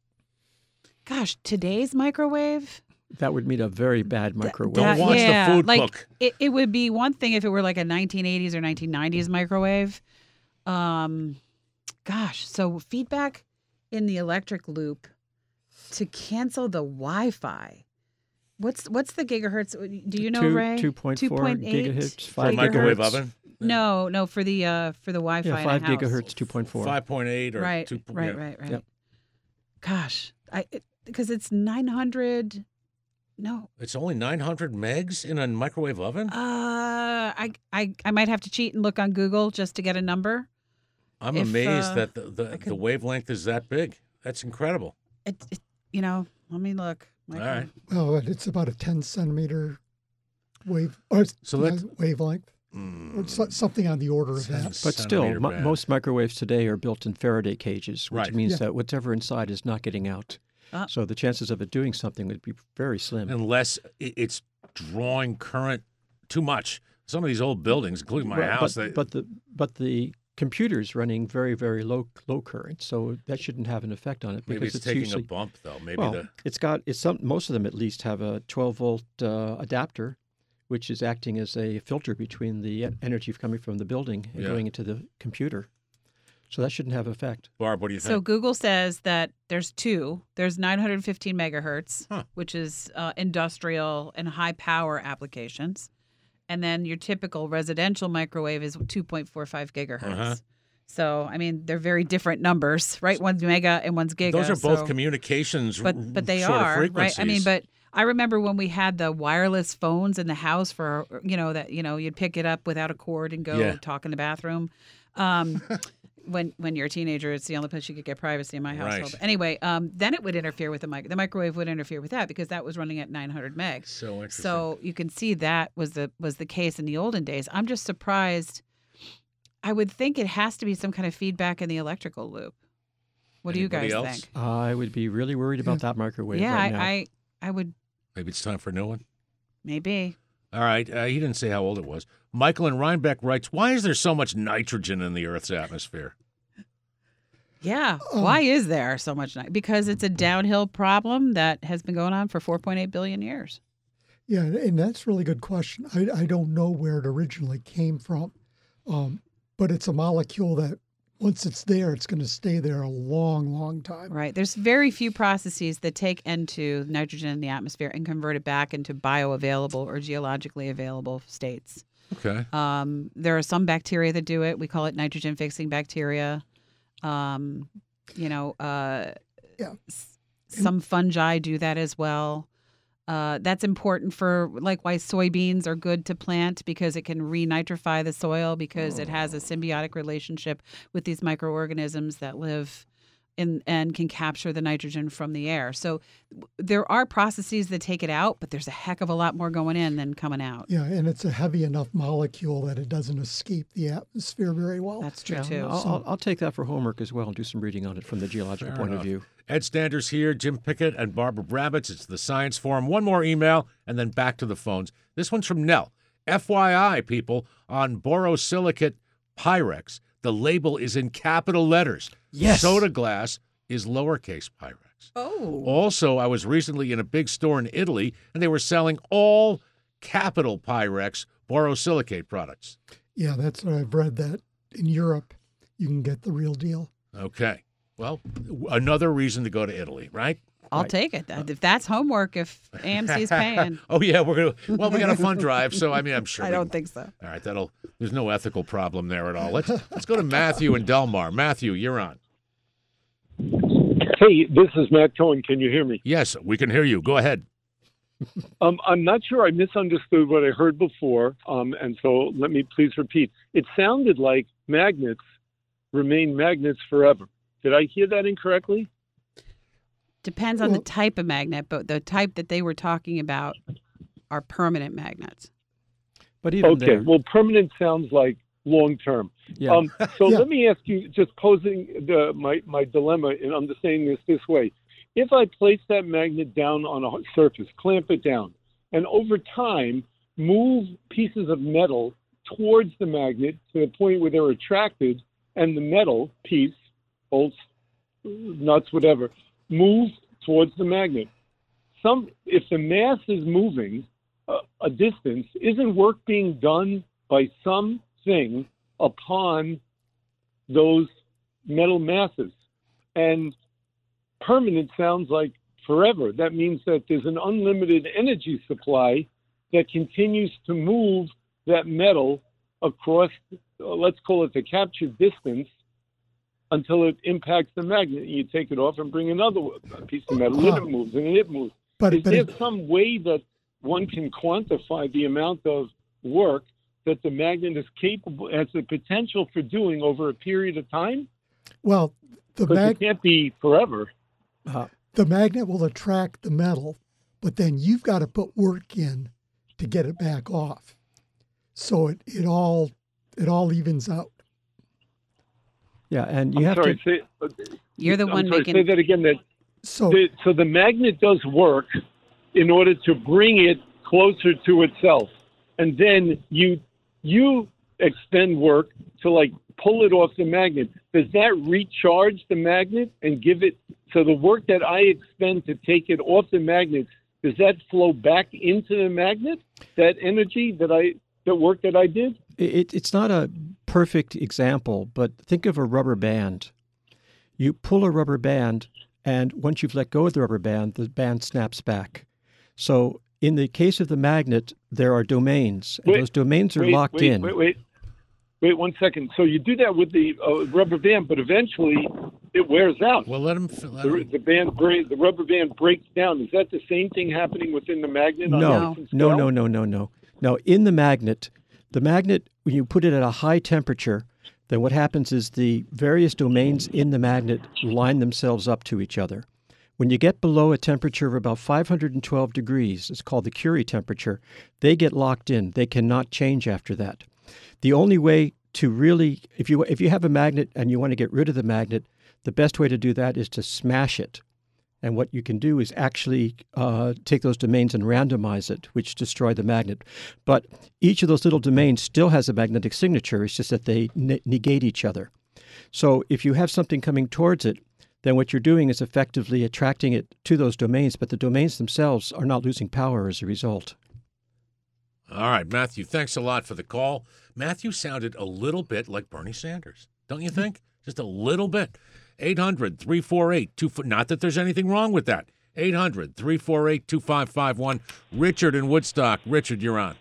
Gosh, today's microwave? That would mean a very bad microwave. Don't watch the yeah, food like, cook. It, it would be one thing if it were like a nineteen eighties or nineteen nineties microwave. Um, gosh, so feedback in the electric loop to cancel the Wi-Fi. What's what's the gigahertz? Do you know, Two- Ray? two point four gigahertz, For a five microwave gigahertz. oven? No, no, for the uh for the Wi-Fi Yeah, in five a house. gigahertz, two point four. five point eight or Right, two. right, yeah. right, right. Yep. Gosh, I because it's nine hundred. No, It's only nine hundred megs in a microwave oven? uh, I I I might have to cheat and look on Google just to get a number. I'm if, amazed uh, that the, the, I could- the wavelength is that big. That's incredible. It, it you know, let me look. All right. Well, it's about a ten centimeter wave or So uh, let's- wavelength, or Mm, so- something on the order of Ten that. But still, centimeter mo- band. most microwaves today are built in Faraday cages, which Right. means Yeah. that whatever inside is not getting out. Ah. So the chances of it doing something would be very slim. unless i- it's drawing current too much. Some of these old buildings, including my Well, house, but, they, but the but the computer's running very very low low current, so that shouldn't have an effect on it maybe because it's, taking usually a bump, though. Maybe well, the it's got it's some most of them at least have a twelve volt uh, adapter, which is acting as a filter between the e- energy coming from the building and Yeah. going into the computer. So that shouldn't have effect. Barb. What do you So think? Google says that there's two. There's nine hundred fifteen megahertz, Huh. which is uh, industrial and high power applications, and then your typical residential microwave is two point four five gigahertz. Uh-huh. So I mean, they're very different numbers, right? One's mega and one's giga. Those are both so- communications, but but they sort of are right. I mean, frequencies. but I remember when we had the wireless phones in the house for you know that you know you'd pick it up without a cord and go Yeah. talk in the bathroom. Um, when when you're a teenager, it's the only place you could get privacy in my household. Right. But anyway, um, then it would interfere with the mic. The microwave would interfere with that because that was running at nine hundred megs. So interesting. So you can see that was the was the case in the olden days. I'm just surprised. I would think it has to be some kind of feedback in the electrical loop. What do you Anybody guys else? think? I would be really worried about that microwave Yeah, right now. I, I I would Maybe it's time for a new one. maybe. All right. Uh, he didn't say how old it was. Michael in Rhinebeck writes, why is there so much nitrogen in the Earth's atmosphere? Yeah. Um, Why is there so much night? Because it's a downhill problem that has been going on for four point eight billion years. Yeah, and that's a really good question. I, I don't know where it originally came from, um, but it's a molecule that once it's there, it's going to stay there a long, long time. Right. There's very few processes that take N two, nitrogen in the atmosphere, and convert it back into bioavailable or geologically available states. Okay. Um, there are some bacteria that do it. We call it nitrogen fixing bacteria. Um, you know, uh, Yeah. s- some fungi do that as well. Uh, that's important for like why soybeans are good to plant because it can re-nitrify the soil because it has a symbiotic relationship with these microorganisms that live in and can capture the nitrogen from the air. So w- there are processes that take it out, but there's a heck of a lot more going in than coming out. Yeah, and it's a heavy enough molecule that it doesn't escape the atmosphere very well. That's true Yeah, too. I'll, I'll, I'll take that for homework as well and do some reading on it from the geological Fair point enough. of view. Ed Standers here, Jim Pickett, and Barbara Brabitz. It's the Science Forum. One more email, and then back to the phones. This one's from Nell. F Y I, people, on borosilicate Pyrex, the label is in capital letters. Yes. Soda glass is lowercase Pyrex. Oh. Also, I was recently in a big store in Italy, and they were selling all capital Pyrex borosilicate products. Yeah, that's what I've read, that in Europe you can get the real deal. Okay. Well, another reason to go to Italy, right? I'll Right. take it. If that's homework, if A M C is paying. Oh yeah, we're gonna. Well, we got a fund drive, so I mean, I'm sure. I we- don't think so. All right, that'll. There's no ethical problem there at all. Let's let's go to Matthew in Delmar. Matthew, you're on. Hey, this is Matt Cohen. Can you hear me? Yes, we can hear you. Go ahead. Um, I'm not sure I misunderstood what I heard before, um, and so let me please repeat. It sounded like magnets remain magnets forever. Did I hear that incorrectly? Depends on the Well- type of magnet, but the type that they were talking about are permanent magnets. But even Okay, there, well, permanent sounds like long term. yeah. Um, so Yeah. let me ask you, just posing the, my, my dilemma in understanding this this way. If I place that magnet down on a surface, clamp it down, and over time move pieces of metal towards the magnet to the point where they're attracted, and the metal piece, bolts, nuts, whatever, move towards the magnet. Some, if the mass is moving a, a distance, isn't work being done by something upon those metal masses? And permanent sounds like forever. That means that there's an unlimited energy supply that continues to move that metal across, uh, let's call it the captured distance, until it impacts the magnet. You take it off and bring another piece of metal, and it moves, and it moves. But, Is but there it- some way that one can quantify the amount of work that the magnet is capable, has the potential for doing over a period of time? well, the Because mag- it can't be forever. Uh, the magnet will attract the metal, but then you've got to put work in to get it back off. So it, it all it all evens out. yeah, and you I'm have sorry, to. say, You're the I'm one sorry, making. say that again. That So the, so the magnet does work in order to bring it closer to itself, and then you you expend work to like pull it off the magnet. Does that recharge the magnet and give it? So the work that I expend to take it off the magnet, does that flow back into the magnet? That energy that I that work that I did? It, it's not a perfect example, but think of a rubber band. You pull a rubber band, and once you've let go of the rubber band, the band snaps back. So in the case of the magnet, there are domains, and Wait, those domains are wait, locked wait, in. Wait, wait, wait one second. So you do that with the uh, rubber band, but eventually it wears out. Well, let him. Let The, him the band break, the rubber band breaks down. Is that the same thing happening within the magnet? on a No, different no, scale? no, no, no, no. No, in the magnet, the magnet, when you put it at a high temperature, then what happens is the various domains in the magnet line themselves up to each other. When you get below a temperature of about five hundred twelve degrees, it's called the Curie temperature, they get locked in. They cannot change after that. The only way to really, if you if you have a magnet and you want to get rid of the magnet, the best way to do that is to smash it. And what you can do is actually uh, take those domains and randomize it, which destroy the magnet. But each of those little domains still has a magnetic signature. It's just that they ne- negate each other. So if you have something coming towards it, then what you're doing is effectively attracting it to those domains, but the domains themselves are not losing power as a result. All right, Matthew, thanks a lot for the call. Matthew sounded a little bit like Bernie Sanders, don't you think? Just a little bit. eight hundred, three four eight, two five five one. Not that there's anything wrong with that. eight hundred, three four eight, two five five one. Richard in Woodstock. Richard, you're on.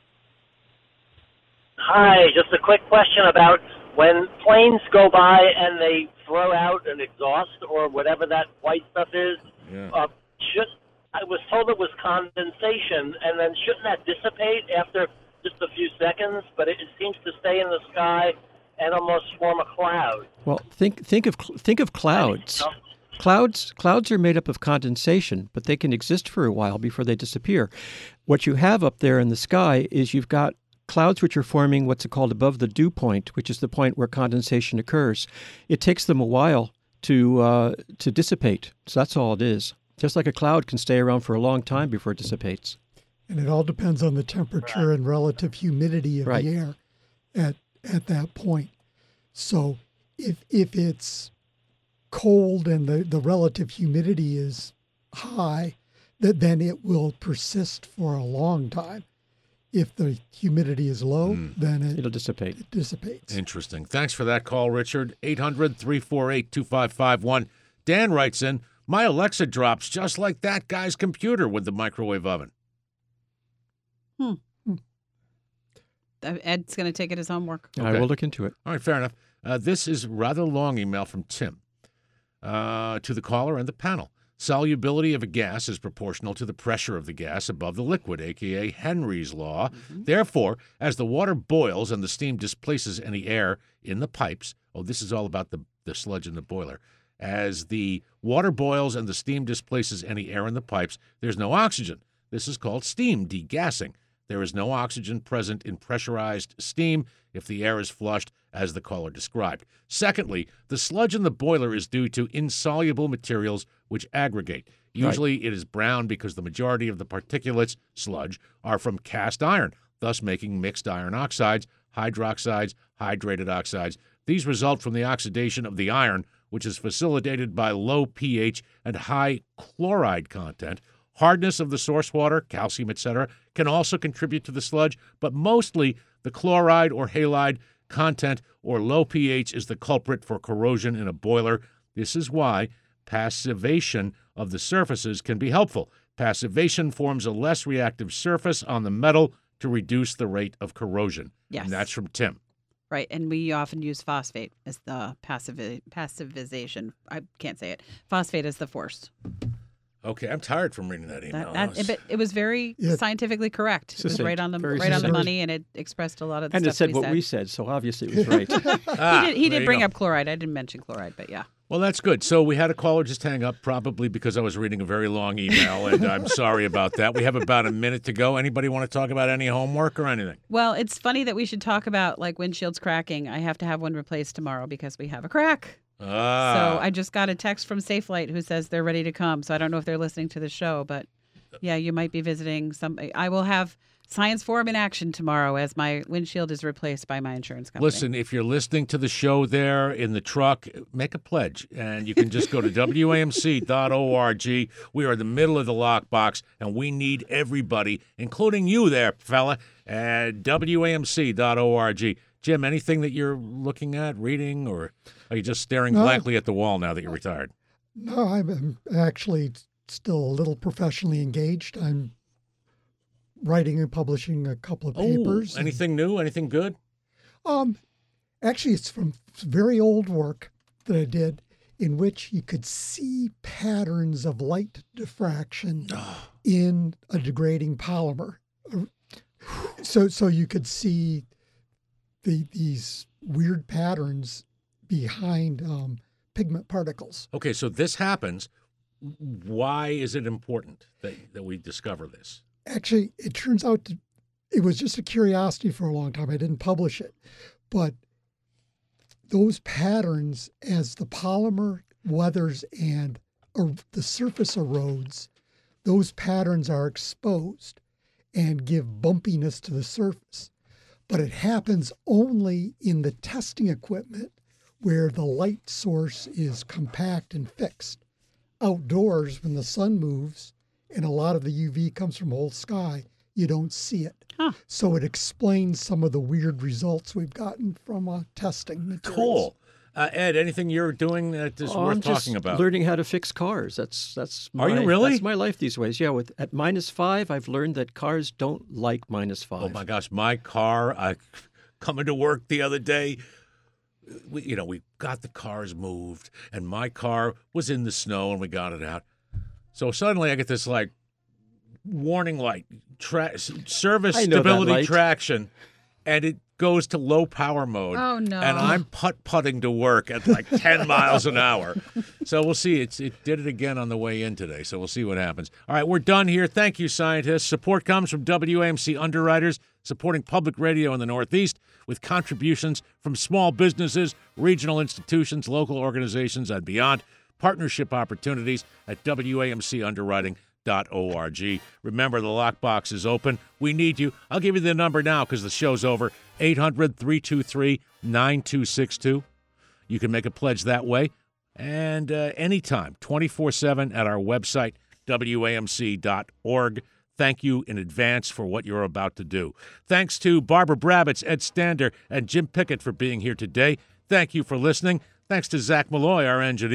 Hi, just a quick question about when planes go by and they throw out an exhaust or whatever that white stuff is. Yeah. Uh, should I was told it was condensation, and then shouldn't that dissipate after just a few seconds? But it, it seems to stay in the sky and almost form a cloud. Well, think think of think of clouds. Um, Clouds clouds are made up of condensation, but they can exist for a while before they disappear. What you have up there in the sky is you've got clouds which are forming what's called above the dew point, which is the point where condensation occurs. It takes them a while to uh, to dissipate. So that's all it is. Just like a cloud can stay around for a long time before it dissipates. and it all depends on the temperature and relative humidity of Right. the air at at that point. So if if it's cold and the, the relative humidity is high, that then it will persist for a long time. If the humidity is low, Mm. then it, It'll dissipate. it dissipates. Interesting. Thanks for that call, Richard. eight hundred, three four eight, two five five one. Dan writes in, My Alexa drops just like that guy's computer with the microwave oven. Hmm. Ed's going to take it as homework. I Okay. will look into it. All right, fair enough. Uh, this is a rather long email from Tim uh, to the caller and the panel. Solubility of a gas is proportional to the pressure of the gas above the liquid, a k a. Henry's law. Mm-hmm. Therefore, as the water boils and the steam displaces any air in the pipes, oh, this is all about the, the sludge in the boiler. As the water boils and the steam displaces any air in the pipes, there's no oxygen. This is called steam degassing. There is no oxygen present in pressurized steam if the air is flushed, as the caller described. Secondly, the sludge in the boiler is due to insoluble materials which aggregate. Usually right. It is brown because the majority of the particulates, sludge, are from cast iron, thus making mixed iron oxides, hydroxides, hydrated oxides. These result from the oxidation of the iron, which is facilitated by low pH and high chloride content. Hardness of the source water, calcium, et cetera, can also contribute to the sludge, but mostly the chloride or halide content or low pH is the culprit for corrosion in a boiler. This is why passivation of the surfaces can be helpful. Passivation forms a less reactive surface on the metal to reduce the rate of corrosion. Yes. And that's from Tim. Right, and we often use phosphate as the passivi- passivization. I can't say it. Phosphate is the force. Okay, I'm tired from reading that email. That, that, it, it was very Yeah. scientifically correct. It was Succinct. right on the Very right on the succinct. money, and it expressed a lot of the And stuff it said we what said. we said, so obviously it was right. Ah, he did, he there did you bring go. up chloride. I didn't mention chloride, but yeah. Well, that's good. So we had a caller just hang up, probably because I was reading a very long email, and I'm sorry about that. We have about a minute to go. Anybody want to talk about any homework or anything? Well, it's funny that we should talk about like windshields cracking. I have to have one replaced tomorrow because we have a crack. Ah. So I just got a text from SafeLight who says they're ready to come. So I don't know if they're listening to the show, but yeah, you might be visiting some. I will have Science Forum in action tomorrow as my windshield is replaced by my insurance company. Listen, if you're listening to the show there in the truck, make a pledge, and you can just go to W A M C dot org. We are in the middle of the lockbox, and we need everybody, including you there, fella, at W A M C dot org. Jim, anything that you're looking at, reading, or are you just staring No. blankly at the wall now that you're retired? No, I'm actually still a little professionally engaged. I'm writing and publishing a couple of papers. Oh, anything new? Anything good? Um, actually, it's from very old work that I did in which you could see patterns of light diffraction in a degrading polymer. So, so you could see the these weird patterns behind um, pigment particles. Okay, so this happens. Why is it important that, that we discover this? Actually, it turns out to, it was just a curiosity for a long time. I didn't publish it. But those patterns, as the polymer weathers and er, the surface erodes, those patterns are exposed and give bumpiness to the surface. But it happens only in the testing equipment where the light source is compact and fixed. Outdoors, when the sun moves, and a lot of the U V comes from whole sky, you don't see it. Huh. So it explains some of the weird results we've gotten from uh, testing materials. Cool. Uh, Ed, anything you're doing that is Oh, worth I'm just talking about? learning how to fix cars. That's that's. Are my, you really? That's my life these ways. Yeah, with at minus five, I've learned that cars don't like minus five. Oh my gosh, my car! I coming to work the other day. We, you know, we got the cars moved, and my car was in the snow, and we got it out. So suddenly, I get this like warning light, tra- service I know that stability light. traction, and it goes to low power mode. Oh, no. And I'm putt putting to work at like ten miles an hour. So we'll see. It's it did it again on the way in today. So we'll see what happens. All right, we're done here. Thank you, scientists. Support comes from W A M C Underwriters, supporting public radio in the Northeast with contributions from small businesses, regional institutions, local organizations, and beyond. Partnership opportunities at W A M C underwriting dot org. Remember, the lockbox is open. We need you. I'll give you the number now because the show's over. eight hundred, three two three, nine two six two. You can make a pledge that way. And uh, anytime, twenty-four seven at our website, W A M C dot org. Thank you in advance for what you're about to do. Thanks to Barbara Brabitz, Ed Stander, and Jim Pickett for being here today. Thank you for listening. Thanks to Zach Malloy, our engineer.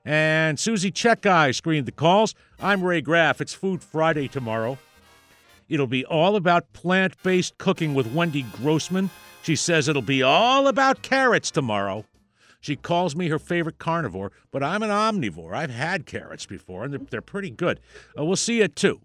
And Susie Check Guy screened the calls. I'm Ray Graff. It's Food Friday tomorrow. It'll be all about plant-based cooking with Wendy Grossman. She says it'll be all about carrots tomorrow. She calls me her favorite carnivore, but I'm an omnivore. I've had carrots before, and they're, they're pretty good. Uh, we'll see you at two.